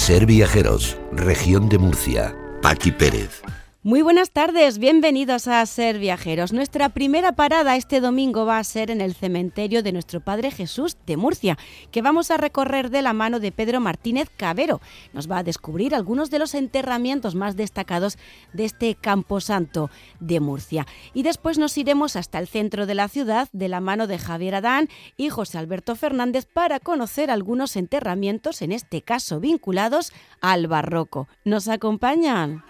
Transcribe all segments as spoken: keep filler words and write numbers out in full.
Ser Viajeros, Región de Murcia. Paqui Pérez. Muy buenas tardes, bienvenidos a Ser Viajeros. Nuestra primera parada este domingo va a ser en el cementerio de Nuestro Padre Jesús de Murcia, que vamos a recorrer de la mano de Pedro Martínez Cavero. Nos va a descubrir algunos de los enterramientos más destacados de este camposanto de Murcia. Y después nos iremos hasta el centro de la ciudad de la mano de Javier Adán y José Alberto Fernández para conocer algunos enterramientos, en este caso vinculados al barroco. ¿Nos acompañan?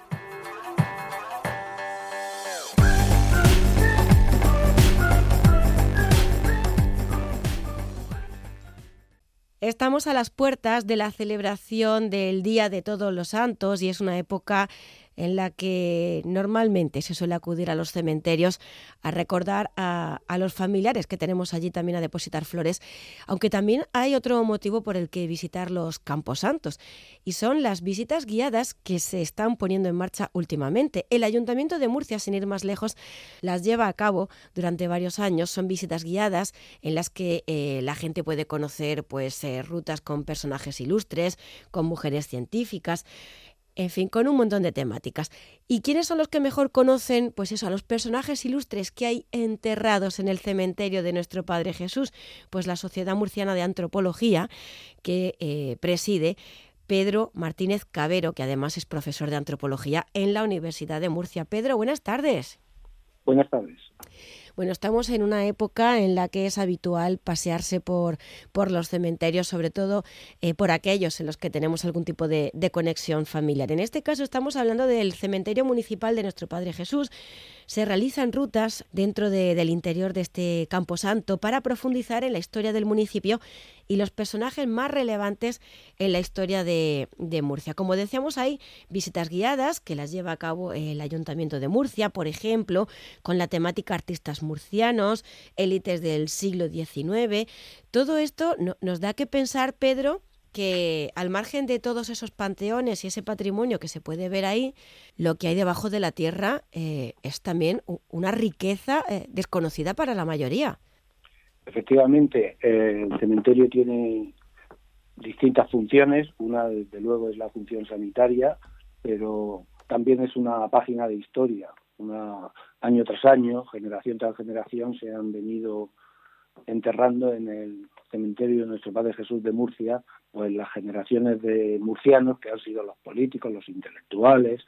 Estamos a las puertas de la celebración del Día de Todos los Santos y es una época en la que normalmente se suele acudir a los cementerios a recordar a, a los familiares que tenemos allí, también a depositar flores, aunque también hay otro motivo por el que visitar los camposantos, y son las visitas guiadas que se están poniendo en marcha últimamente. El Ayuntamiento de Murcia, sin ir más lejos, las lleva a cabo durante varios años. Son visitas guiadas en las que eh, la gente puede conocer pues eh, rutas con personajes ilustres, con mujeres científicas, en fin, con un montón de temáticas. ¿Y quiénes son los que mejor conocen, pues eso, a los personajes ilustres que hay enterrados en el cementerio de Nuestro Padre Jesús? Pues la Sociedad Murciana de Antropología, que eh, preside Pedro Martínez Cavero, que además es profesor de antropología en la Universidad de Murcia. Pedro, buenas tardes. Buenas tardes. Bueno, estamos en una época en la que es habitual pasearse por, por los cementerios, sobre todo eh, por aquellos en los que tenemos algún tipo de, de conexión familiar. En este caso estamos hablando del cementerio municipal de Nuestro Padre Jesús. Se realizan rutas dentro de, del interior de este camposanto para profundizar en la historia del municipio y los personajes más relevantes en la historia de, de Murcia. Como decíamos, hay visitas guiadas que las lleva a cabo el Ayuntamiento de Murcia, por ejemplo, con la temática artistas murcianos, élites del siglo diecinueve. Todo esto no, nos da que pensar, Pedro, que al margen de todos esos panteones y ese patrimonio que se puede ver ahí, lo que hay debajo de la tierra eh, es también una riqueza eh, desconocida para la mayoría. Efectivamente, eh, el cementerio tiene distintas funciones. Una, desde luego, es la función sanitaria, pero también es una página de historia. Una, año tras año, generación tras generación, se han venido enterrando en el cementerio de Nuestro Padre Jesús de Murcia, pues las generaciones de murcianos que han sido los políticos, los intelectuales,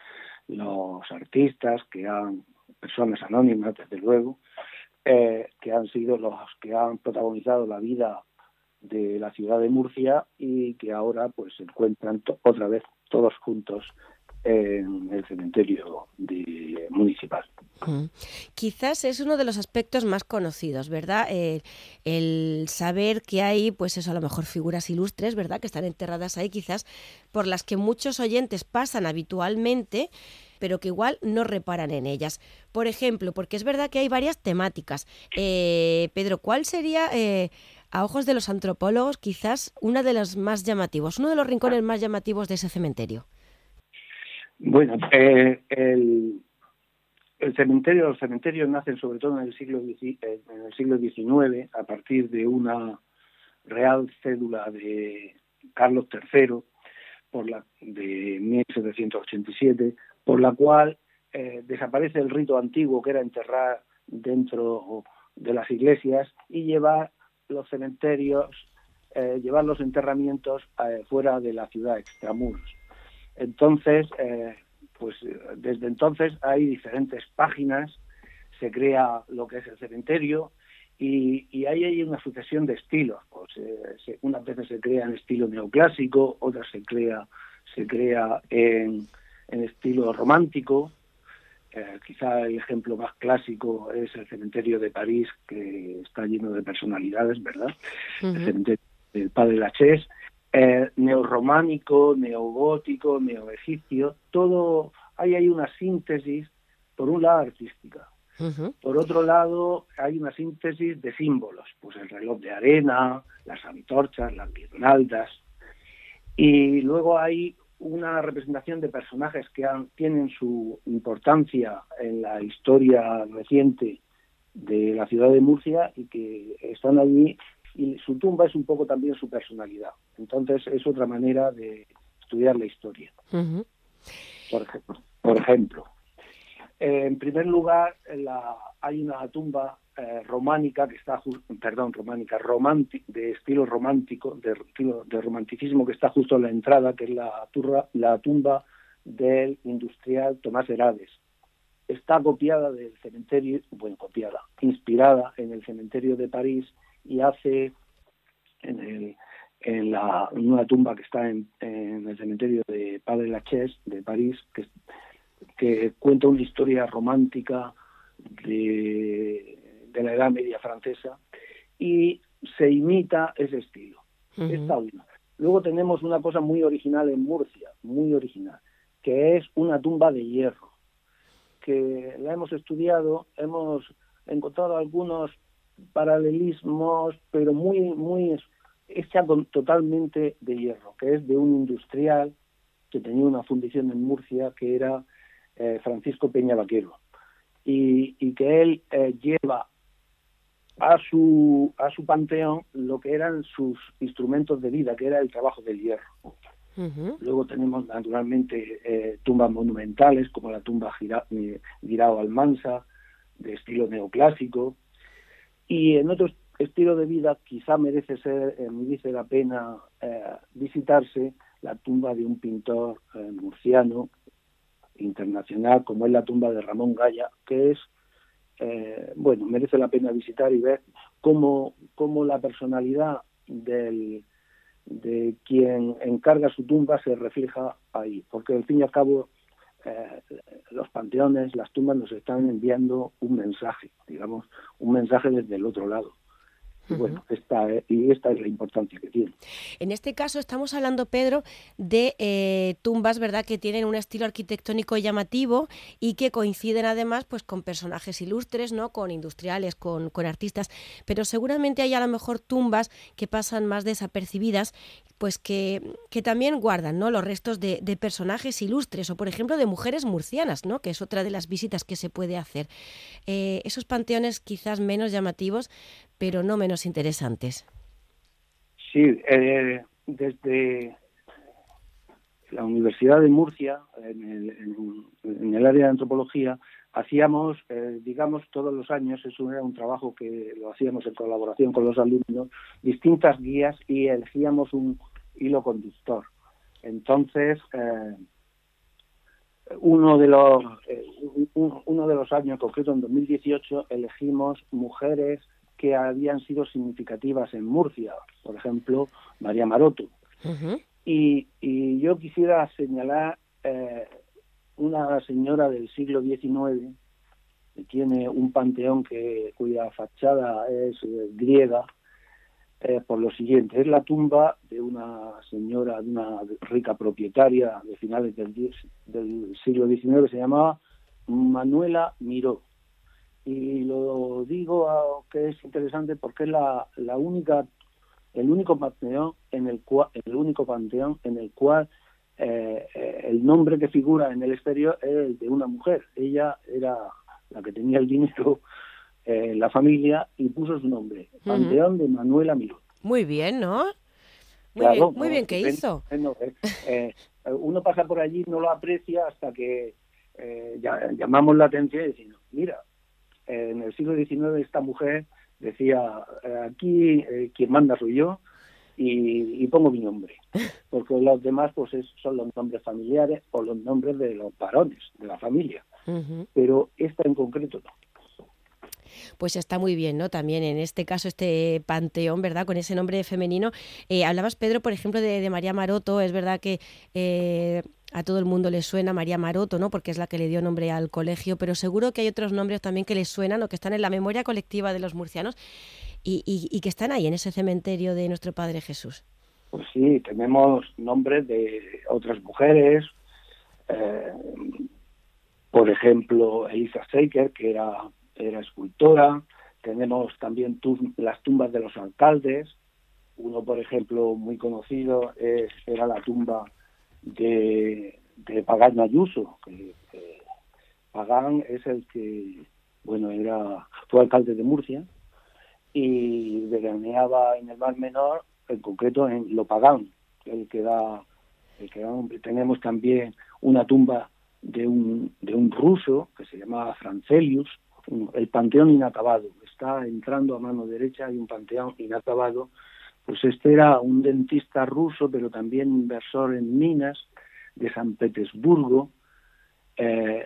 los artistas, que han personas anónimas, desde luego, eh, que han sido los que han protagonizado la vida de la ciudad de Murcia y que ahora pues se encuentran to- otra vez todos juntos en el cementerio de, municipal. Mm. Quizás es uno de los aspectos más conocidos, ¿verdad? Eh, el saber que hay, pues eso, a lo mejor figuras ilustres, ¿verdad?, que están enterradas ahí, quizás por las que muchos oyentes pasan habitualmente, pero que igual no reparan en ellas. Por ejemplo, porque es verdad que hay varias temáticas. Eh, Pedro, ¿cuál sería, eh, a ojos de los antropólogos, quizás una de las más llamativos, uno de los rincones más llamativos de ese cementerio? Bueno, eh, el, el cementerio, los cementerios nacen sobre todo en el siglo en el siglo diecinueve a partir de una real cédula de Carlos tercero por la de mil setecientos ochenta y siete, por la cual eh, desaparece el rito antiguo que era enterrar dentro de las iglesias y llevar los cementerios, eh, llevar los enterramientos eh, fuera de la ciudad, extramuros. Entonces, eh, pues desde entonces hay diferentes páginas, se crea lo que es el cementerio y, y ahí hay una sucesión de estilos. Pues, eh, se, unas veces se crea en estilo neoclásico, otras se crea se crea en, en estilo romántico. Eh, quizá el ejemplo más clásico es el cementerio de París, que está lleno de personalidades, ¿verdad? Uh-huh. El cementerio del Padre Lachaise. Eh, neorrománico, neogótico, neoegipcio, todo, ahí hay una síntesis, por un lado artística, uh-huh. Por otro lado hay una síntesis de símbolos, pues el reloj de arena, las antorchas, las guirnaldas, y luego hay una representación de personajes que han, tienen su importancia en la historia reciente de la ciudad de Murcia y que están allí. Y su tumba es un poco también su personalidad. Entonces es otra manera de, estudiar la historia. Uh-huh. Por ejemplo, por ejemplo eh, en primer lugar, la, hay una tumba eh, románica que está, perdón, románica, romántica, de estilo romántico, de estilo de romanticismo, que está justo en la entrada, que es la, turra, la tumba del industrial Tomás Herades. Está copiada del cementerio, bueno, copiada, inspirada en el cementerio de París, y hace en, el, en, la, en una tumba que está en, en el cementerio de Padre Lachaise de París, que, que cuenta una historia romántica de, de la Edad Media francesa, y se imita ese estilo. Uh-huh. Esta una. Luego tenemos una cosa muy original en Murcia, muy original, que es una tumba de hierro, que la hemos estudiado, hemos encontrado algunos paralelismos, pero muy, muy hecha con, totalmente de hierro, que es de un industrial que tenía una fundición en Murcia, que era eh, Francisco Peña Vaquero, y, y que él eh, lleva a su a su panteón lo que eran sus instrumentos de vida, que era el trabajo del hierro. Uh-huh. Luego tenemos naturalmente eh, tumbas monumentales como la tumba Gira, eh, Guirao Almansa, de estilo neoclásico, y en otro estilo de vida quizá merece ser, eh, merece la pena eh, visitarse la tumba de un pintor eh, murciano internacional, como es la tumba de Ramón Gaya, que es eh, bueno, merece la pena visitar y ver cómo, cómo la personalidad del de quien encarga su tumba se refleja ahí, porque al fin y al cabo eh, los panteones, las tumbas nos están enviando un mensaje, digamos, un mensaje desde el otro lado. Y bueno, esta, y esta es la importancia que tiene. En este caso estamos hablando, Pedro, de eh, tumbas, ¿verdad?, que tienen un estilo arquitectónico llamativo y que coinciden además pues con personajes ilustres, ¿no?, con industriales, con, con artistas, pero seguramente hay a lo mejor tumbas que pasan más desapercibidas, pues que, que también guardan, ¿no?, los restos de, de personajes ilustres, o por ejemplo de mujeres murcianas, ¿no?, que es otra de las visitas que se puede hacer. Eh, esos panteones quizás menos llamativos, pero no menos interesantes. Sí, eh, desde la Universidad de Murcia, en el, en, en el área de antropología, hacíamos, eh, digamos, todos los años, eso era un trabajo que lo hacíamos en colaboración con los alumnos, distintas guías, y elegíamos un hilo conductor. Entonces, eh, uno de los eh, un, uno de los años, en concreto en dos mil dieciocho, elegimos mujeres que habían sido significativas en Murcia, por ejemplo, María Maroto. Uh-huh. Y, y yo quisiera señalar eh, una señora del siglo diecinueve, que tiene un panteón que, cuya fachada es eh, griega, eh, por lo siguiente: es la tumba de una señora, de una rica propietaria de finales del, del siglo diecinueve, se llamaba Manuela Miró. Y lo digo que es interesante porque es la, la única, el único panteón en el cual, el único panteón en el cual eh, el nombre que figura en el exterior es el de una mujer. Ella era la que tenía el dinero en eh, la familia, y puso su nombre, uh-huh. Panteón de Manuela Miró. Muy bien, ¿no? Muy claro, bien, muy no, bien que hizo. No, eh, eh, uno pasa por allí, no lo aprecia hasta que eh, ya, llamamos la atención y decimos, mira, en el siglo diecinueve esta mujer decía, aquí eh, quien manda soy yo, y, y pongo mi nombre, porque los demás pues es, son los nombres familiares o los nombres de los varones de la familia, uh-huh. Pero esta en concreto no. Pues está muy bien, ¿no? También en este caso, este panteón, ¿verdad?, con ese nombre femenino. Eh, hablabas, Pedro, por ejemplo, de, de María Maroto. Es verdad que eh, a todo el mundo le suena María Maroto, ¿no?, porque es la que le dio nombre al colegio, pero seguro que hay otros nombres también que les suenan o que están en la memoria colectiva de los murcianos y, y, y que están ahí en ese cementerio de nuestro Padre Jesús. Pues sí, tenemos nombres de otras mujeres, eh, por ejemplo, Elisa Seiker, que era era escultora. Tenemos también tum- las tumbas de los alcaldes. Uno, por ejemplo, muy conocido es, era la tumba de, de Pagán Ayuso. Que, que Pagán es el que, bueno, era fue alcalde de Murcia y veraneaba en el Mar Menor, en concreto en Lopagán, el que da que hombre, tenemos también una tumba de un, de un ruso que se llamaba Francelius, el panteón inacabado, está entrando a mano derecha, hay un panteón inacabado. Pues este era un dentista ruso, pero también inversor en minas de San Petersburgo. Eh,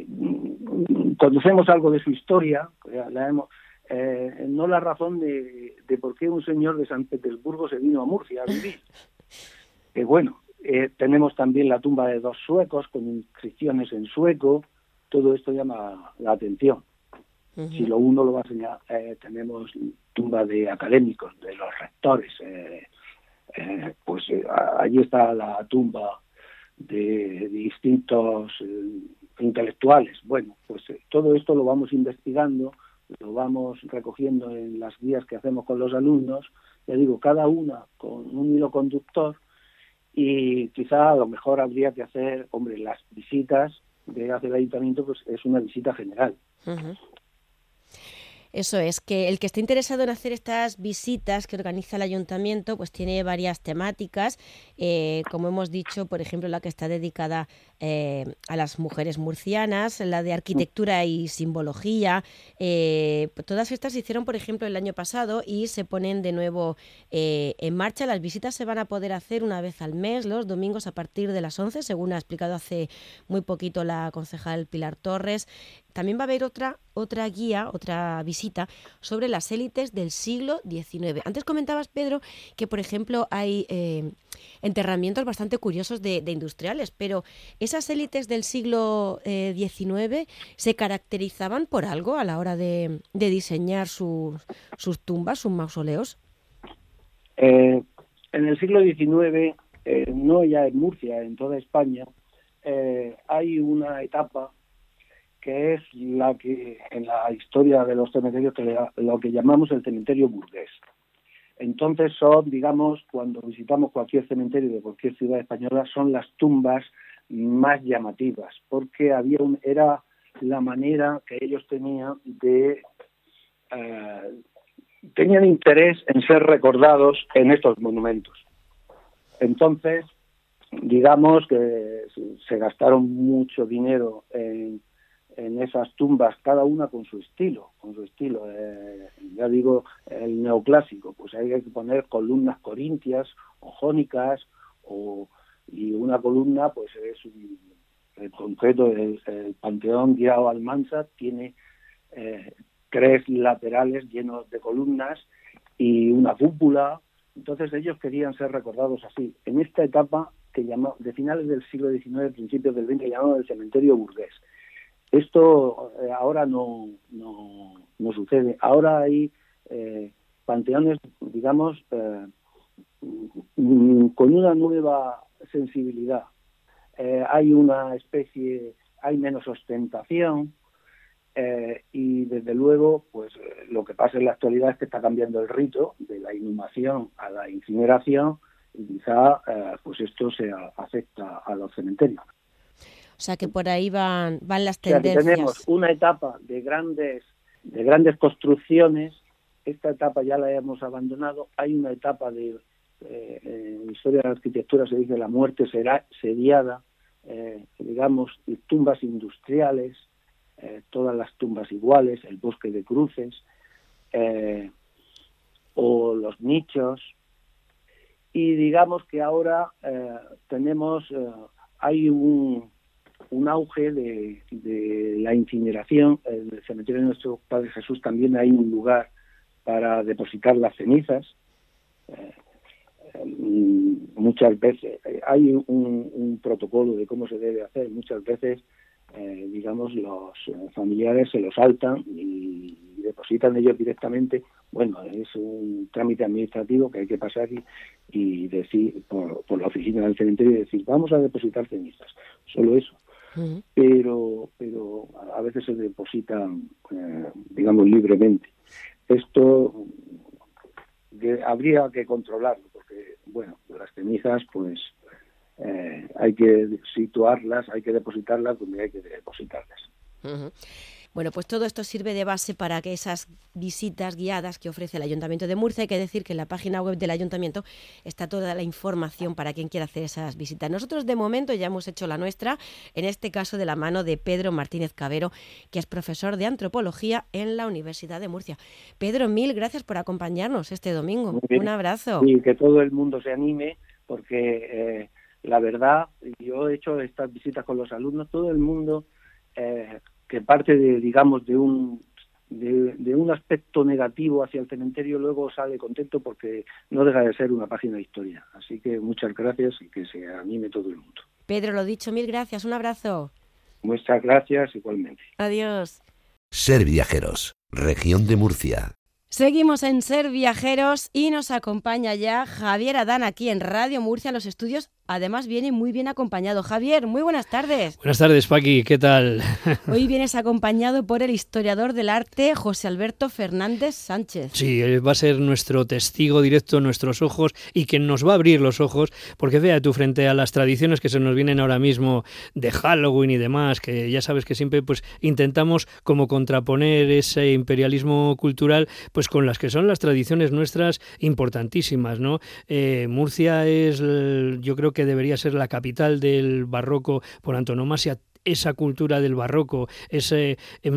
conocemos algo de su historia, la hemos, eh, no la razón de, de por qué un señor de San Petersburgo se vino a Murcia a vivir. Que bueno, eh, tenemos también la tumba de dos suecos con inscripciones en sueco, todo esto llama la atención. Uh-huh. Si lo uno lo va a señalar, eh, tenemos tumba de académicos, de los rectores, eh, eh, pues eh, allí está la tumba de, de distintos eh, intelectuales. Bueno, pues eh, todo esto lo vamos investigando, lo vamos recogiendo en las guías que hacemos con los alumnos, ya digo, cada una con un hilo conductor, y quizá a lo mejor habría que hacer, hombre, las visitas de hacer el ayuntamiento, pues es una visita general. Uh-huh. Eso es, que el que esté interesado en hacer estas visitas que organiza el ayuntamiento, pues tiene varias temáticas, eh, como hemos dicho, por ejemplo, la que está dedicada eh, a las mujeres murcianas, la de arquitectura y simbología. Eh, todas estas se hicieron, por ejemplo, el año pasado y se ponen de nuevo eh, en marcha. Las visitas se van a poder hacer una vez al mes, los domingos a partir de las once, según ha explicado hace muy poquito la concejal Pilar Torres. También va a haber otra, otra guía, otra visita sobre las élites del siglo diecinueve. Antes comentabas, Pedro, que, por ejemplo, hay eh, enterramientos bastante curiosos de, de industriales, pero ¿esas élites del siglo eh, diecinueve se caracterizaban por algo a la hora de, de diseñar sus, sus tumbas, sus mausoleos? Eh, en el siglo diecinueve, eh, no ya en Murcia, en toda España, eh, hay una etapa que es la que en la historia de los cementerios, que lo que llamamos el cementerio burgués. Entonces son, digamos, cuando visitamos cualquier cementerio de cualquier ciudad española, son las tumbas más llamativas, porque había un, era la manera que ellos tenían de eh, tenían interés en ser recordados en estos monumentos. Entonces, digamos que se gastaron mucho dinero en en esas tumbas, cada una con su estilo, con su estilo, eh, ya digo, el neoclásico, pues hay que poner columnas corintias o jónicas, o, y una columna, pues es un, en concreto el, el Panteón Guirao Almansa tiene eh, tres laterales llenos de columnas y una cúpula. Entonces ellos querían ser recordados así. En esta etapa que llamó, de finales del siglo diecinueve, principios del veinte, llamado el cementerio burgués. Esto eh, ahora no, no, no sucede. Ahora hay eh, panteones, digamos, eh, con una nueva sensibilidad. Eh, hay una especie, hay menos ostentación eh, y desde luego, pues lo que pasa en la actualidad es que está cambiando el rito de la inhumación a la incineración y quizá eh, pues esto se afecta a los cementerios. O sea que por ahí van, van las tendencias. O sea, que tenemos una etapa de grandes, de grandes construcciones, esta etapa ya la hemos abandonado, hay una etapa de, eh, en historia de la arquitectura se dice la muerte será sediada, eh, digamos, tumbas industriales, eh, todas las tumbas iguales, el bosque de cruces, eh, o los nichos, y digamos que ahora eh, tenemos, eh, hay un un auge de, de la incineración. En el cementerio de nuestro Padre Jesús también hay un lugar para depositar las cenizas. Eh, eh, muchas veces hay un, un protocolo de cómo se debe hacer. Muchas veces, eh, digamos, los familiares se lo saltan y depositan ellos directamente. Bueno, es un trámite administrativo que hay que pasar y, y decir por, por la oficina del cementerio y decir, vamos a depositar cenizas. Solo eso. Uh-huh. Pero pero a veces se depositan, eh, digamos, libremente. Esto de, habría que controlarlo, porque, bueno, las cenizas, pues, eh, hay que situarlas, hay que depositarlas donde hay que depositarlas. Uh-huh. Bueno, pues todo esto sirve de base para que esas visitas guiadas que ofrece el Ayuntamiento de Murcia, hay que decir que en la página web del Ayuntamiento está toda la información para quien quiera hacer esas visitas. Nosotros de momento ya hemos hecho la nuestra, en este caso de la mano de Pedro Martínez Cabero, que es profesor de antropología en la Universidad de Murcia. Pedro, mil gracias por acompañarnos este domingo. Un abrazo. Y que todo el mundo se anime, porque eh, la verdad, yo he hecho estas visitas con los alumnos, todo el mundo eh, que parte de, digamos, de un de, de un aspecto negativo hacia el cementerio, luego sale contento porque no deja de ser una página de historia. Así que muchas gracias y que se anime todo el mundo. Pedro, lo dicho, mil gracias, un abrazo. Muchas gracias igualmente. Adiós. Ser Viajeros, Región de Murcia. Seguimos en Ser Viajeros y nos acompaña ya Javier Adán aquí en Radio Murcia, en los estudios. Además viene muy bien acompañado. Javier, muy buenas tardes. Buenas tardes, Paqui, ¿qué tal? Hoy vienes acompañado por el historiador del arte José Alberto Fernández Sánchez. Sí, va a ser nuestro testigo directo, nuestros ojos, y quien nos va a abrir los ojos, porque vea tú, frente a las tradiciones que se nos vienen ahora mismo de Halloween y demás, que ya sabes que siempre pues intentamos como contraponer ese imperialismo cultural pues con las que son las tradiciones nuestras importantísimas, ¿no? Eh, Murcia es, yo creo que debería ser la capital del barroco por antonomasia. Esa cultura del barroco, ese,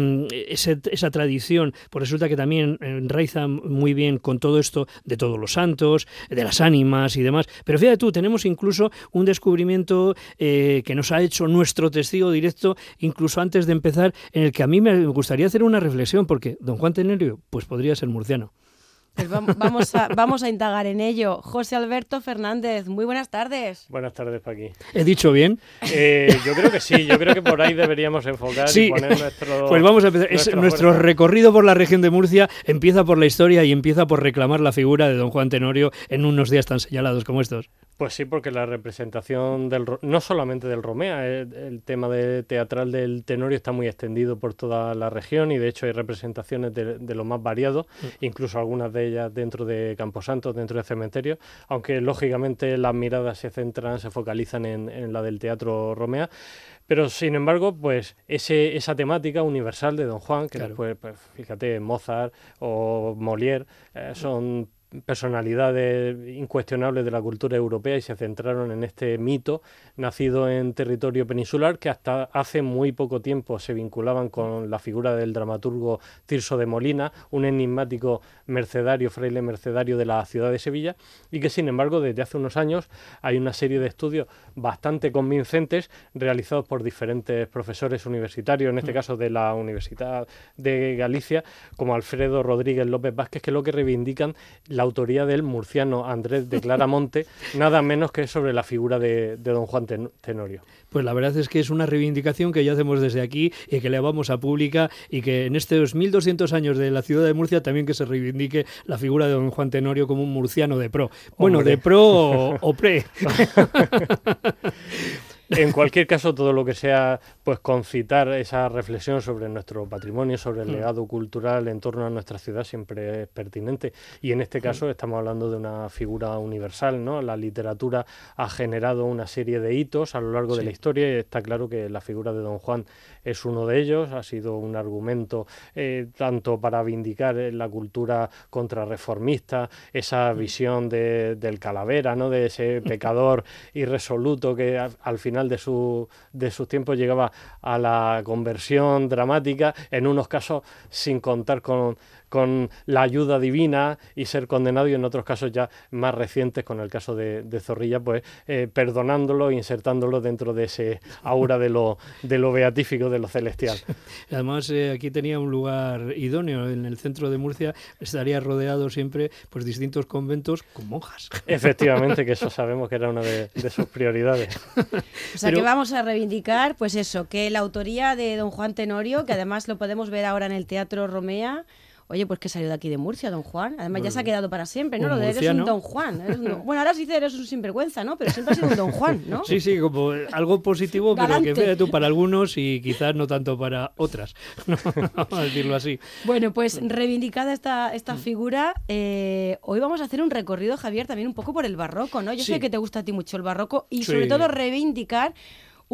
ese, esa tradición, pues resulta que también enraiza muy bien con todo esto de todos los santos, de las ánimas y demás. Pero fíjate tú, tenemos incluso un descubrimiento eh, que nos ha hecho nuestro testigo directo, incluso antes de empezar, en el que a mí me gustaría hacer una reflexión, porque don Juan Tenorio pues podría ser murciano. Pues vamos a, vamos a indagar en ello. José Alberto Fernández, muy buenas tardes. Buenas tardes, Paqui. ¿He dicho bien? Eh, yo creo que sí, yo creo que por ahí deberíamos enfocar sí. y poner nuestro... Pues vamos a empezar. Es, nuestro recorrido por la región de Murcia empieza por la historia y empieza por reclamar la figura de don Juan Tenorio en unos días tan señalados como estos. Pues sí, porque la representación del no solamente del Romea, el, el tema de teatral del Tenorio está muy extendido por toda la región y de hecho hay representaciones de, de lo más variado, mm. incluso algunas de ellas dentro de Camposanto, dentro de cementerios, aunque lógicamente las miradas se centran, se focalizan en, en la del teatro Romea. Pero sin embargo, pues ese, esa temática universal de don Juan, que claro. después, pues, fíjate, Mozart o Molière eh, son personalidades incuestionables de la cultura europea y se centraron en este mito nacido en territorio peninsular que hasta hace muy poco tiempo se vinculaban con la figura del dramaturgo Tirso de Molina, un enigmático mercedario, fraile mercedario de la ciudad de Sevilla, y que sin embargo desde hace unos años hay una serie de estudios bastante convincentes realizados por diferentes profesores universitarios, en este mm. caso de la Universidad de Galicia, como Alfredo Rodríguez López Vázquez, que lo que reivindican la autoría del murciano Andrés de Claramonte, nada menos que sobre la figura de, de don Juan Tenorio. Pues la verdad es que es una reivindicación que ya hacemos desde aquí y que le vamos a pública, y que en estos mil doscientos años de la ciudad de Murcia también que se reivindique la figura de don Juan Tenorio como un murciano de pro. Bueno, Hombre. de pro o, o pre. En cualquier caso, todo lo que sea pues concitar esa reflexión sobre nuestro patrimonio, sobre el legado cultural en torno a nuestra ciudad siempre es pertinente. Y en este caso estamos hablando de una figura universal, ¿no? La literatura ha generado una serie de hitos a lo largo sí. de la historia y está claro que la figura de don Juan es uno de ellos. Ha sido un argumento eh, tanto para vindicar la cultura contrarreformista, esa visión de, del calavera, ¿no? De ese pecador irresoluto que a, al final de su de sus tiempos llegaba a la conversión dramática, en unos casos sin contar con, con la ayuda divina y ser condenado, y en otros casos ya más recientes, con el caso de, de Zorrilla, pues eh, perdonándolo, insertándolo dentro de ese aura de lo, de lo beatífico, de lo celestial. Además, eh, aquí tenía un lugar idóneo, en el centro de Murcia estaría rodeado siempre pues distintos conventos con monjas. Efectivamente, que eso sabemos que era una de, de sus prioridades. O sea, Pero... que vamos a reivindicar, pues eso, que la autoría de don Juan Tenorio, que además lo podemos ver ahora en el Teatro Romea, oye, pues que salió de aquí de Murcia, don Juan. Además bueno, ya se ha quedado para siempre, ¿no? Lo de eres un don Juan. Eres un... Bueno, ahora sí dice eres un sinvergüenza, ¿no? Pero siempre ha sido un don Juan, ¿no? Sí, sí, como algo positivo, pero que fíjate tú para algunos y quizás no tanto para otras. Vamos a decirlo así. Bueno, pues reivindicada esta, esta figura, eh, hoy vamos a hacer un recorrido, Javier, también un poco por el barroco, ¿no? Yo sí. sé que te gusta a ti mucho el barroco y sí. sobre todo reivindicar un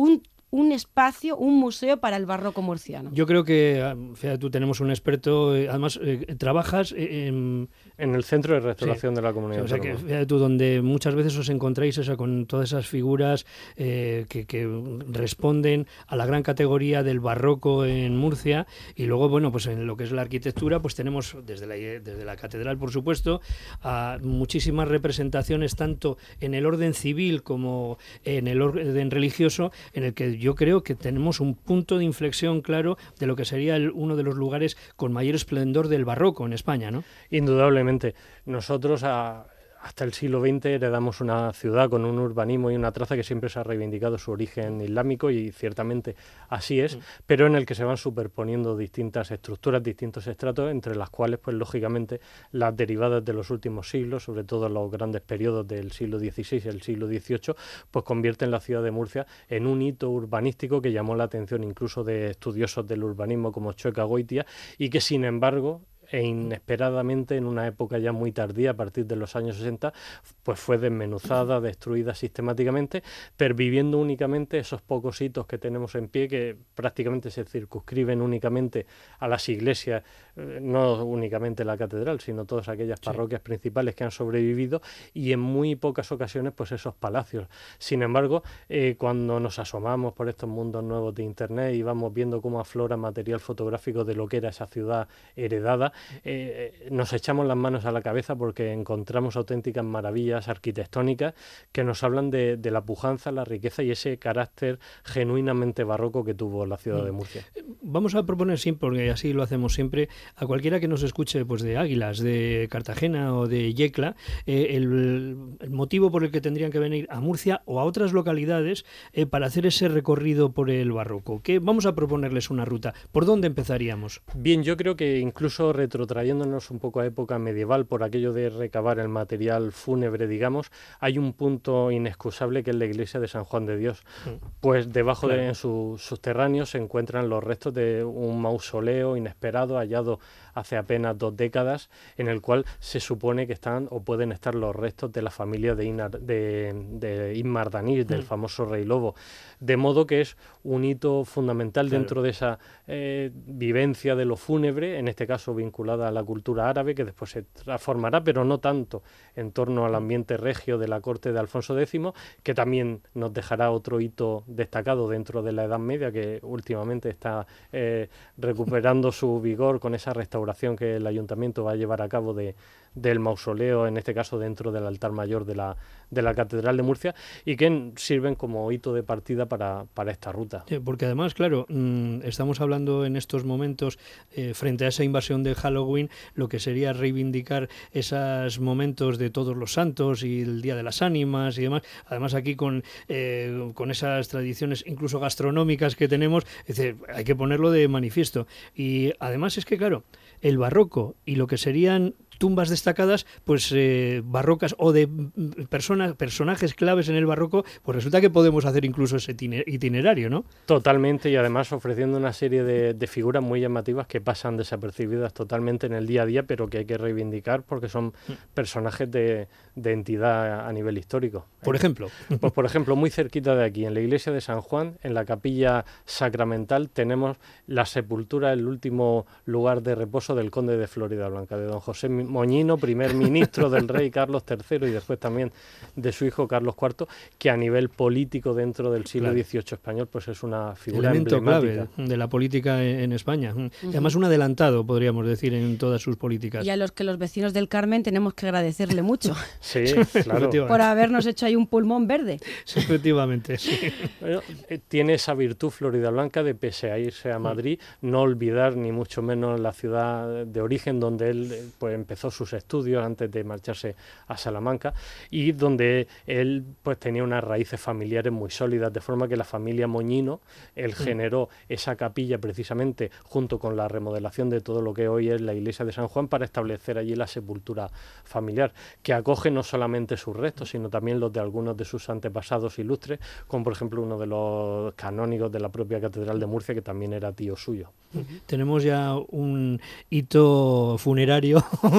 un espacio, un museo para el barroco murciano. Yo creo que, fíjate, tú tenemos un experto, además eh, trabajas en... En el Centro de Restauración sí. de la Comunidad. O sea, que, fíjate tú, donde muchas veces os encontráis esa, con todas esas figuras eh, que, que responden a la gran categoría del barroco en Murcia, y luego, bueno, pues en lo que es la arquitectura, pues tenemos desde la, desde la catedral, por supuesto, a muchísimas representaciones, tanto en el orden civil como en el orden religioso, en el que yo creo que tenemos un punto de inflexión claro de lo que sería el, uno de los lugares con mayor esplendor del barroco en España, ¿no? Indudablemente. Nosotros a, hasta el siglo veinte heredamos una ciudad con un urbanismo y una traza que siempre se ha reivindicado su origen islámico, y ciertamente así es, mm. pero en el que se van superponiendo distintas estructuras, distintos estratos, entre las cuales, pues lógicamente, las derivadas de los últimos siglos, sobre todo los grandes periodos del siglo dieciséis y el siglo dieciocho, pues convierten la ciudad de Murcia en un hito urbanístico que llamó la atención incluso de estudiosos del urbanismo como Chueca Goitia, y que sin embargo e inesperadamente, en una época ya muy tardía, a partir de los años sesenta, pues fue desmenuzada, destruida sistemáticamente, perviviendo únicamente esos pocos hitos que tenemos en pie, que prácticamente se circunscriben únicamente a las iglesias, eh, no únicamente la catedral, sino todas aquellas parroquias sí. principales que han sobrevivido, y en muy pocas ocasiones pues esos palacios. Sin embargo, eh, cuando nos asomamos por estos mundos nuevos de Internet y vamos viendo cómo aflora material fotográfico de lo que era esa ciudad heredada, Eh, nos echamos las manos a la cabeza porque encontramos auténticas maravillas arquitectónicas que nos hablan de, de la pujanza, la riqueza y ese carácter genuinamente barroco que tuvo la ciudad de Murcia. Vamos a proponer siempre, porque así lo hacemos siempre, a cualquiera que nos escuche pues de Águilas, de Cartagena o de Yecla, eh, el, el motivo por el que tendrían que venir a Murcia o a otras localidades eh, para hacer ese recorrido por el barroco. ¿Qué? Vamos a proponerles una ruta. ¿Por dónde empezaríamos? Bien, yo creo que incluso retrotrayéndonos un poco a época medieval, por aquello de recabar el material fúnebre, digamos, hay un punto inexcusable que es la iglesia de San Juan de Dios. Pues debajo claro. de en sus subterráneos se encuentran los restos de un mausoleo inesperado hallado hace apenas dos décadas, en el cual se supone que están o pueden estar los restos de la familia de, Inar, de, de Inmar Danís, del mm. famoso rey lobo. De modo que es un hito fundamental claro. dentro de esa eh, vivencia de lo fúnebre, en este caso vinculada a la cultura árabe, que después se transformará, pero no tanto en torno al ambiente regio de la corte de Alfonso décimo, que también nos dejará otro hito destacado dentro de la Edad Media, que últimamente está eh, recuperando su vigor con esa restauración que el ayuntamiento va a llevar a cabo de, del mausoleo, en este caso dentro del altar mayor de la, de la Catedral de Murcia, y que sirven como hito de partida para, para esta ruta. Sí, porque además, claro, mmm, estamos hablando en estos momentos, eh, frente a esa invasión de Halloween, lo que sería reivindicar esos momentos de Todos los Santos y el Día de las Ánimas y demás, además aquí con, eh, con esas tradiciones incluso gastronómicas que tenemos, es decir, hay que ponerlo de manifiesto. Y además es que, claro, el barroco y lo que serían tumbas destacadas, pues eh, barrocas o de personas, personajes claves en el barroco, pues resulta que podemos hacer incluso ese itinerario, ¿no? Totalmente, y además ofreciendo una serie de, de figuras muy llamativas que pasan desapercibidas totalmente en el día a día, pero que hay que reivindicar porque son personajes de, de entidad a nivel histórico. Por ejemplo. Pues por ejemplo, muy cerquita de aquí, en la iglesia de San Juan, en la capilla sacramental, tenemos la sepultura, el último lugar de reposo del conde de Floridablanca, de don José Moñino, primer ministro del rey Carlos tercero y después también de su hijo Carlos cuarto, que a nivel político dentro del siglo dieciocho español pues es una figura elemento emblemática. Clave de la política en España. Uh-huh. Además un adelantado, podríamos decir, en todas sus políticas. Y a los que los vecinos del Carmen tenemos que agradecerle mucho. Sí, claro. Por habernos hecho ahí un pulmón verde. Sí, efectivamente, sí. Bueno, eh, tiene esa virtud Floridablanca de, pese a irse a Madrid, no olvidar ni mucho menos la ciudad de origen donde él pues empezó sus estudios antes de marcharse a Salamanca, y donde él pues tenía unas raíces familiares muy sólidas, de forma que la familia Moñino, él generó esa capilla precisamente junto con la remodelación de todo lo que hoy es la iglesia de San Juan para establecer allí la sepultura familiar, que acoge no solamente sus restos, sino también los de algunos de sus antepasados ilustres, como por ejemplo uno de los canónigos de la propia Catedral de Murcia, que también era tío suyo. Uh-huh. Tenemos ya un hito funerario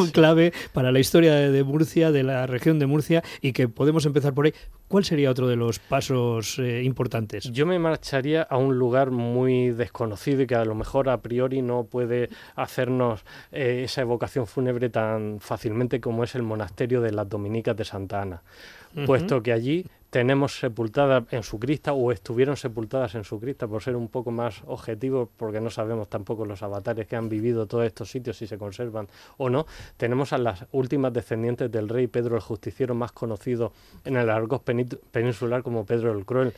clave para la historia de Murcia, de la región de Murcia, y que podemos empezar por ahí. ¿Cuál sería otro de los pasos eh, importantes? Yo me marcharía a un lugar muy desconocido y que a lo mejor a priori no puede hacernos eh, esa evocación fúnebre tan fácilmente como es el monasterio de las Dominicas de Santa Ana, uh-huh. puesto que allí tenemos sepultadas en su cripta, o estuvieron sepultadas en su cripta, por ser un poco más objetivos, porque no sabemos tampoco los avatares que han vivido todos estos sitios, si se conservan o no. Tenemos a las últimas descendientes del rey Pedro el Justiciero, más conocido en el argot peninsular como Pedro el Cruel.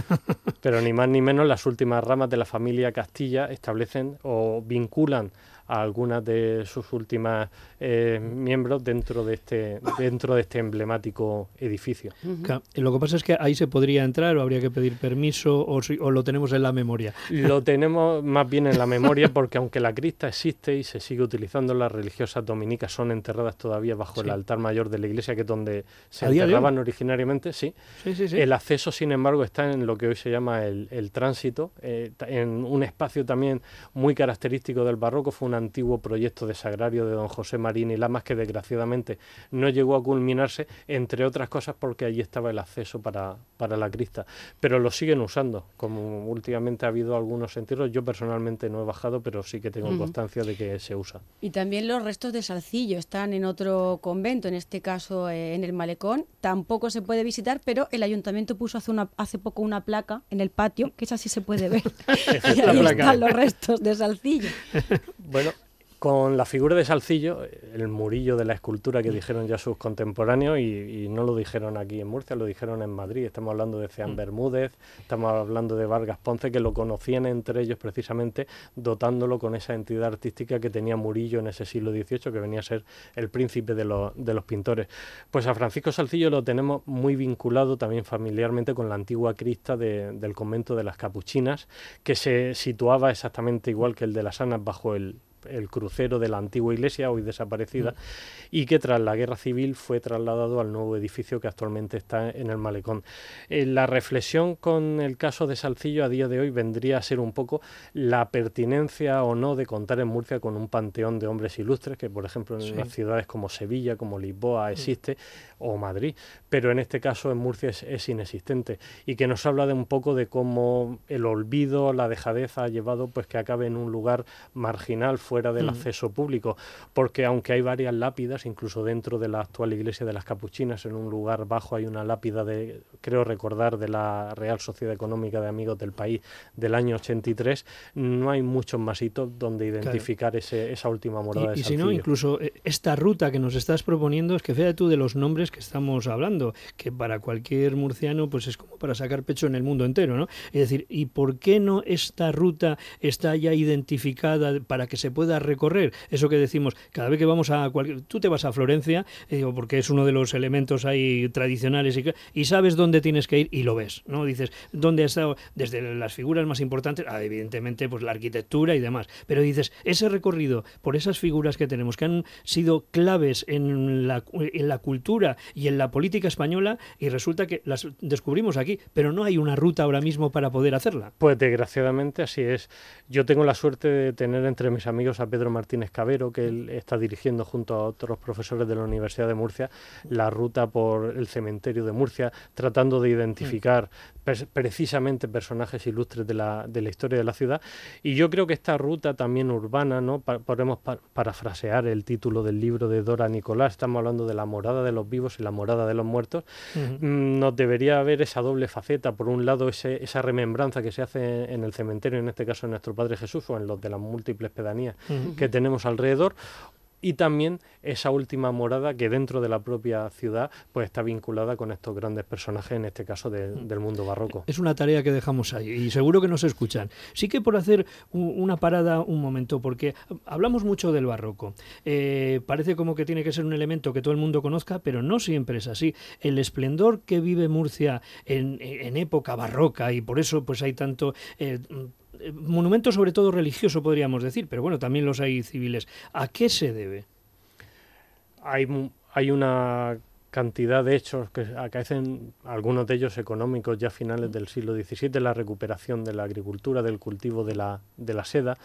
Pero ni más ni menos, las últimas ramas de la familia Castilla establecen o vinculan a algunas de sus últimas eh, miembros dentro de este dentro de este emblemático edificio. Claro, lo que pasa es que ahí se podría entrar, o habría que pedir permiso, o, si, o lo tenemos en la memoria. Lo tenemos más bien en la memoria, porque aunque la cripta existe y se sigue utilizando, las religiosas dominicas son enterradas todavía bajo sí. el altar mayor de la iglesia, que es donde se enterraban originariamente. Sí. Sí, sí, sí. El acceso, sin embargo, está en lo que hoy se llama el, el tránsito, eh, en un espacio también muy característico del barroco. Fue un antiguo proyecto de sagrario de don José Marín y Lamas, que desgraciadamente no llegó a culminarse, entre otras cosas porque allí estaba el acceso para, para la cripta, pero lo siguen usando, como últimamente ha habido algunos entierros. Yo personalmente no he bajado, pero sí que tengo uh-huh. constancia de que se usa. Y también los restos de Salcillo están en otro convento, en este caso eh, en el Malecón. Tampoco se puede visitar, pero el ayuntamiento puso hace, una, hace poco una placa en el patio, que esa sí se puede ver. Y ahí están los restos de Salcillo. Bueno, con la figura de Salcillo, el murillo de la escultura que dijeron ya sus contemporáneos, y, y no lo dijeron aquí en Murcia, lo dijeron en Madrid. Estamos hablando de Ceán Bermúdez, estamos hablando de Vargas Ponce, que lo conocían entre ellos precisamente, dotándolo con esa entidad artística que tenía Murillo en ese siglo dieciocho, que venía a ser el príncipe de, lo, de los pintores. Pues a Francisco Salcillo lo tenemos muy vinculado también familiarmente con la antigua cripta de, del convento de las Capuchinas, que se situaba exactamente igual que el de las Anas bajo el el crucero de la antigua iglesia, hoy desaparecida, mm. y que tras la guerra civil fue trasladado al nuevo edificio que actualmente está en el Malecón. Eh, la reflexión con el caso de Salcillo a día de hoy vendría a ser un poco la pertinencia o no de contar en Murcia con un panteón de hombres ilustres, que por ejemplo en sí. unas ciudades como Sevilla, como Lisboa existe, mm. o Madrid, pero en este caso en Murcia es, es inexistente, y que nos habla de un poco de cómo el olvido, la dejadez ha llevado pues que acabe en un lugar marginal, fuera del mm. acceso público, porque aunque hay varias lápidas, incluso dentro de la actual iglesia de las Capuchinas, en un lugar bajo hay una lápida de, creo recordar, de la Real Sociedad Económica de Amigos del País del año ochenta y tres, no hay muchos más hitos donde identificar claro. ese, esa última morada y, de y Salcillo. Si no, incluso esta ruta que nos estás proponiendo, es que fíjate tú de los nombres que estamos hablando, que para cualquier murciano pues es como para sacar pecho en el mundo entero, ¿no? Es decir, ¿y por qué no esta ruta está ya identificada para que se pueda recorrer? Eso que decimos, cada vez que vamos a cualquier... Tú te vas a Florencia, eh, porque es uno de los elementos ahí tradicionales, y, y sabes dónde tienes que ir y lo ves, ¿no? Dices, ¿dónde ha estado? Desde las figuras más importantes, ah, evidentemente pues la arquitectura y demás, pero dices, ese recorrido por esas figuras que tenemos, que han sido claves en la, en la cultura y en la política española, y resulta que las descubrimos aquí, pero no hay una ruta ahora mismo para poder hacerla. Pues desgraciadamente así es. Yo tengo la suerte de tener entre mis amigos a Pedro Martínez Cabero, que él está dirigiendo junto a otros profesores de la Universidad de Murcia la ruta por el cementerio de Murcia, tratando de identificar pres- precisamente personajes ilustres de la, de la historia de la ciudad. Y yo creo que esta ruta también urbana, ¿no? Pa- podemos pa- parafrasear el título del libro de Dora Nicolás, estamos hablando de la morada de los vivos y la morada de los muertos. Uh-huh. Nos debería haber esa doble faceta, por un lado ese, esa remembranza que se hace en el cementerio, en este caso en nuestro Padre Jesús, o en los de las múltiples pedanías uh-huh. que tenemos alrededor, y también esa última morada que dentro de la propia ciudad pues está vinculada con estos grandes personajes, en este caso de, del mundo barroco. Es una tarea que dejamos ahí y seguro que nos escuchan. Sí que por hacer una parada un momento, porque hablamos mucho del barroco. Eh, parece como que tiene que ser un elemento que todo el mundo conozca, pero no siempre es así. El esplendor que vive Murcia en, en época barroca, y por eso pues hay tanto... Eh, monumento sobre todo religioso, podríamos decir, pero bueno, también los hay civiles. ¿A qué se debe? Hay, hay una cantidad de hechos que acaecen, algunos de ellos económicos ya a finales del siglo diecisiete, la recuperación de la agricultura, del cultivo de la, de la seda.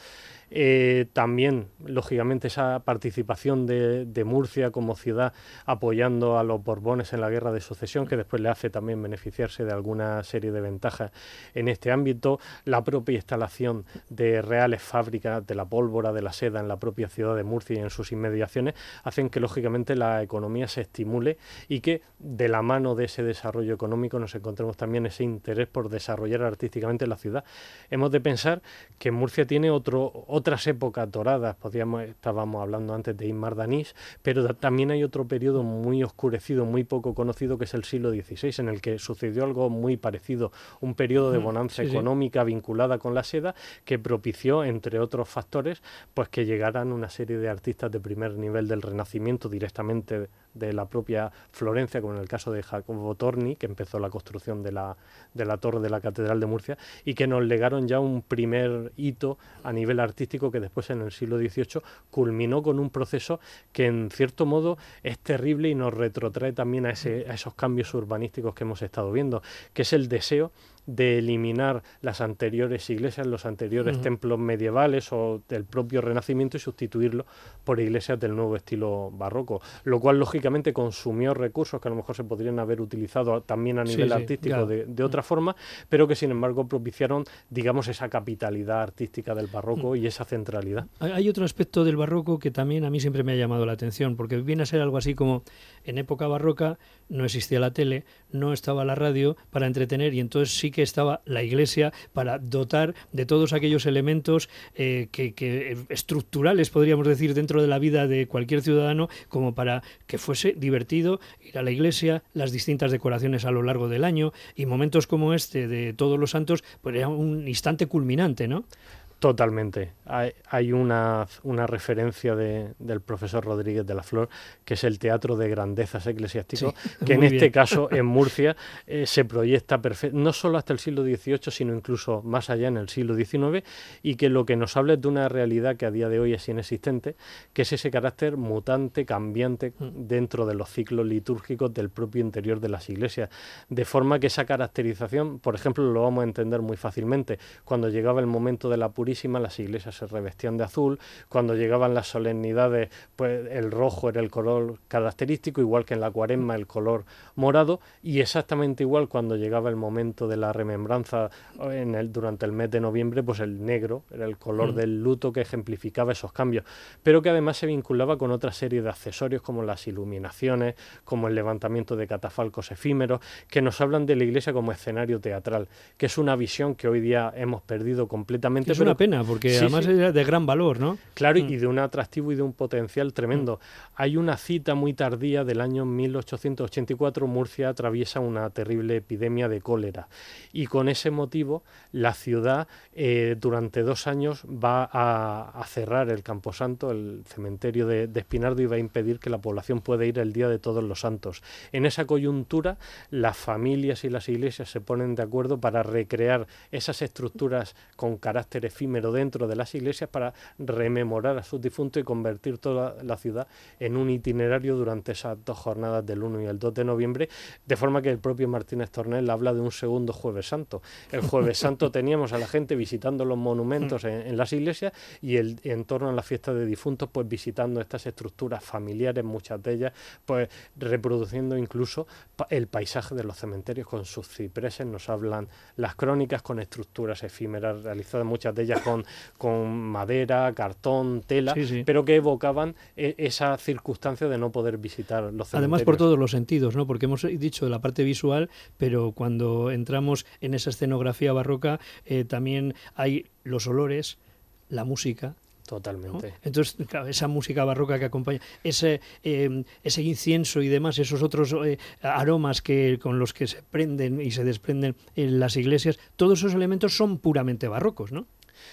Eh, también, lógicamente, esa participación de, de Murcia como ciudad apoyando a los Borbones en la Guerra de Sucesión, que después le hace también beneficiarse de alguna serie de ventajas en este ámbito. La propia instalación de reales fábricas de la pólvora, de la seda en la propia ciudad de Murcia y en sus inmediaciones hacen que, lógicamente, la economía se estimule y que de la mano de ese desarrollo económico nos encontremos también ese interés por desarrollar artísticamente la ciudad. Hemos de pensar que Murcia tiene otro otras épocas doradas, podríamos, estábamos hablando antes de Imar Danís, pero también hay otro periodo muy oscurecido, muy poco conocido, que es el siglo dieciséis, en el que sucedió algo muy parecido, un periodo de bonanza sí, económica sí. vinculada con la seda, que propició, entre otros factores, pues que llegaran una serie de artistas de primer nivel del Renacimiento directamente de la propia Florencia, como en el caso de Jacopo Torni, que empezó la construcción de la, de la torre de la Catedral de Murcia, y que nos legaron ya un primer hito a nivel artístico que después en el siglo dieciocho culminó con un proceso que en cierto modo es terrible y nos retrotrae también a, ese, a esos cambios urbanísticos que hemos estado viendo, que es el deseo de eliminar las anteriores iglesias, los anteriores uh-huh. templos medievales o del propio Renacimiento y sustituirlo por iglesias del nuevo estilo barroco, lo cual lógicamente consumió recursos que a lo mejor se podrían haber utilizado también a nivel sí, artístico sí, de, de otra uh-huh. forma, pero que sin embargo propiciaron, digamos, esa capitalidad artística del barroco uh-huh. y esa centralidad. Hay otro aspecto del barroco que también a mí siempre me ha llamado la atención, porque viene a ser algo así como en época barroca no existía la tele, no estaba la radio para entretener y entonces sí que estaba la iglesia para dotar de todos aquellos elementos eh, que, que estructurales, podríamos decir, dentro de la vida de cualquier ciudadano, como para que fuese divertido ir a la iglesia, las distintas decoraciones a lo largo del año, y momentos como este de Todos los Santos, pues era un instante culminante, ¿no? Totalmente. Hay, hay una, una referencia de, del profesor Rodríguez de la Flor, que es el teatro de grandezas eclesiásticos, sí, que en este bien. caso, en Murcia, eh, se proyecta perfecto, no solo hasta el siglo dieciocho, sino incluso más allá en el siglo diecinueve, y que lo que nos habla es de una realidad que a día de hoy es inexistente, que es ese carácter mutante, cambiante, mm. dentro de los ciclos litúrgicos del propio interior de las iglesias. De forma que esa caracterización, por ejemplo, lo vamos a entender muy fácilmente. Cuando llegaba el momento de la purificación, las iglesias se revestían de azul, cuando llegaban las solemnidades, pues el rojo era el color característico, igual que en la cuaresma el color morado, y exactamente igual cuando llegaba el momento de la remembranza en el, durante el mes de noviembre, pues el negro era el color mm. del luto que ejemplificaba esos cambios, pero que además se vinculaba con otra serie de accesorios como las iluminaciones, como el levantamiento de catafalcos efímeros, que nos hablan de la iglesia como escenario teatral, que es una visión que hoy día hemos perdido completamente. Es pero, una pena, porque sí, además sí. es de gran valor, ¿no? Claro, mm. y de un atractivo y de un potencial tremendo. Mm. Hay una cita muy tardía del año mil ochocientos ochenta y cuatro, Murcia atraviesa una terrible epidemia de cólera, y con ese motivo la ciudad eh, durante dos años va a, a cerrar el Camposanto, el cementerio de, de Espinardo, y va a impedir que la población pueda ir el día de Todos los Santos. En esa coyuntura, las familias y las iglesias se ponen de acuerdo para recrear esas estructuras con carácter efímero dentro de las iglesias para rememorar a sus difuntos y convertir toda la ciudad en un itinerario durante esas dos jornadas del uno y el dos de noviembre, de forma que el propio Martínez Tornel habla de un segundo Jueves Santo. El Jueves Santo teníamos a la gente visitando los monumentos en, en las iglesias, y el, en torno a la fiesta de difuntos pues visitando estas estructuras familiares, muchas de ellas pues reproduciendo incluso pa el paisaje de los cementerios con sus cipreses. Nos hablan las crónicas con estructuras efímeras realizadas, muchas de ellas con, con madera, cartón, tela, sí, sí. pero que evocaban e esa circunstancia de no poder visitar los cementerios. Además por todos los sentidos, ¿no? Porque hemos dicho de la parte visual, pero cuando entramos en esa escenografía barroca eh, también hay los olores, la música. Totalmente. ¿No? Entonces, claro, esa música barroca que acompaña, ese, eh, ese incienso y demás, esos otros eh, aromas que con los que se prenden y se desprenden en las iglesias, todos esos elementos son puramente barrocos, ¿no?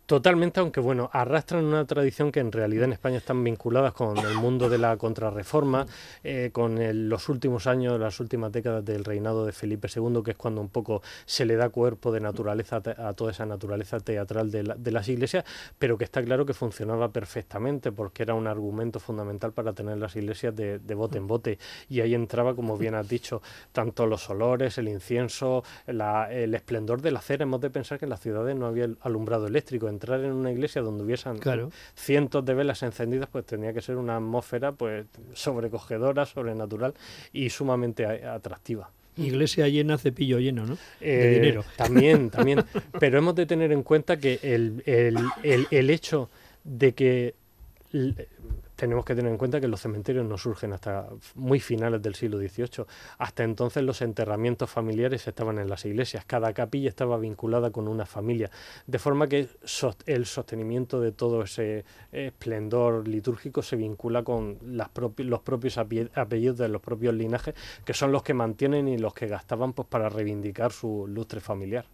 Totalmente, aunque bueno, arrastran una tradición que en realidad en España están vinculadas con el mundo de la contrarreforma, eh, con el, los últimos años, las últimas décadas del reinado de Felipe segundo, que es cuando un poco se le da cuerpo de naturaleza a, a toda esa naturaleza teatral de, la, de las iglesias, pero que está claro que funcionaba perfectamente porque era un argumento fundamental para tener las iglesias de, de bote en bote, y ahí entraba, como bien has dicho, tanto los olores, el incienso, la, el esplendor de la cera. Hemos de pensar que en las ciudades no había alumbrado eléctrico. Entrar en una iglesia donde hubiesen claro. cientos de velas encendidas, pues tenía que ser una atmósfera pues sobrecogedora, sobrenatural y sumamente a, atractiva. Iglesia llena, cepillo lleno, ¿no? Eh, de dinero. También, también. Pero hemos de tener en cuenta que el, el, el, el hecho de que... El, tenemos que tener en cuenta que los cementerios no surgen hasta muy finales del siglo dieciocho. Hasta entonces los enterramientos familiares estaban en las iglesias. Cada capilla estaba vinculada con una familia. De forma que el sostenimiento de todo ese esplendor litúrgico se vincula con las propi- los propios apellidos de los propios linajes, que son los que mantienen y los que gastaban pues para reivindicar su lustre familiar.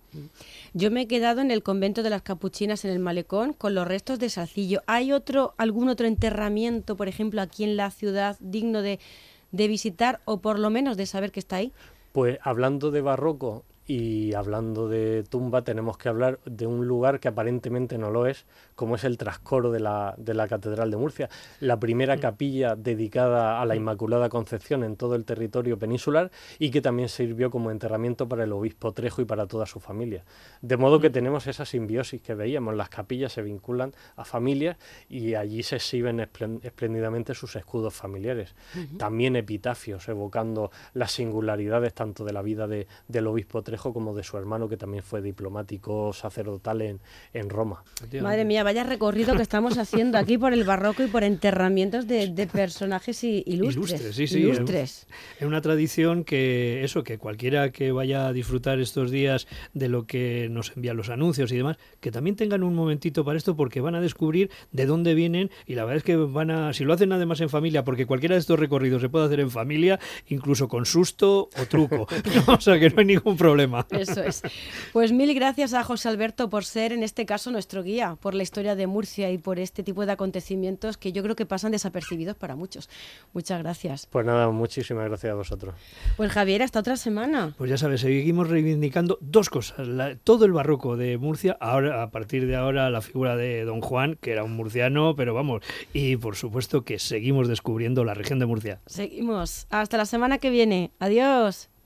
Yo me he quedado en el convento de las Capuchinas en el Malecón con los restos de Salcillo. ¿Hay otro, algún otro enterramiento, por ejemplo, aquí en la ciudad digno de, de visitar o por lo menos de saber que está ahí? Pues hablando de barroco y hablando de tumba, tenemos que hablar de un lugar que aparentemente no lo es, como es el trascoro de la, de la Catedral de Murcia, la primera capilla dedicada a la Inmaculada Concepción en todo el territorio peninsular, y que también sirvió como enterramiento para el obispo Trejo y para toda su familia. De modo que tenemos esa simbiosis que veíamos, las capillas se vinculan a familias y allí se exhiben espléndidamente sus escudos familiares. Uh-huh. También epitafios evocando las singularidades tanto de la vida de, del obispo Trejo como de su hermano, que también fue diplomático sacerdotal en, en Roma. Madre mía, vaya recorrido que estamos haciendo aquí por el barroco y por enterramientos de, de personajes y, ilustres. Ilustres, sí, sí. Ilustres. Es una tradición que, eso, que cualquiera que vaya a disfrutar estos días de lo que nos envían los anuncios y demás, que también tengan un momentito para esto, porque van a descubrir de dónde vienen, y la verdad es que van a, si lo hacen además en familia, porque cualquiera de estos recorridos se puede hacer en familia, incluso con susto o truco. O sea que no hay ningún problema. Eso es. Pues mil gracias a José Alberto por ser, en este caso, nuestro guía por la historia de Murcia y por este tipo de acontecimientos que yo creo que pasan desapercibidos para muchos. Muchas gracias. Pues nada, muchísimas gracias a vosotros. Pues Javier, hasta otra semana. Pues ya sabes, seguimos reivindicando dos cosas. La, todo el barroco de Murcia, ahora a partir de ahora la figura de Don Juan, que era un murciano, pero vamos, y por supuesto que seguimos descubriendo la región de Murcia. Seguimos. Hasta la semana que viene. Adiós.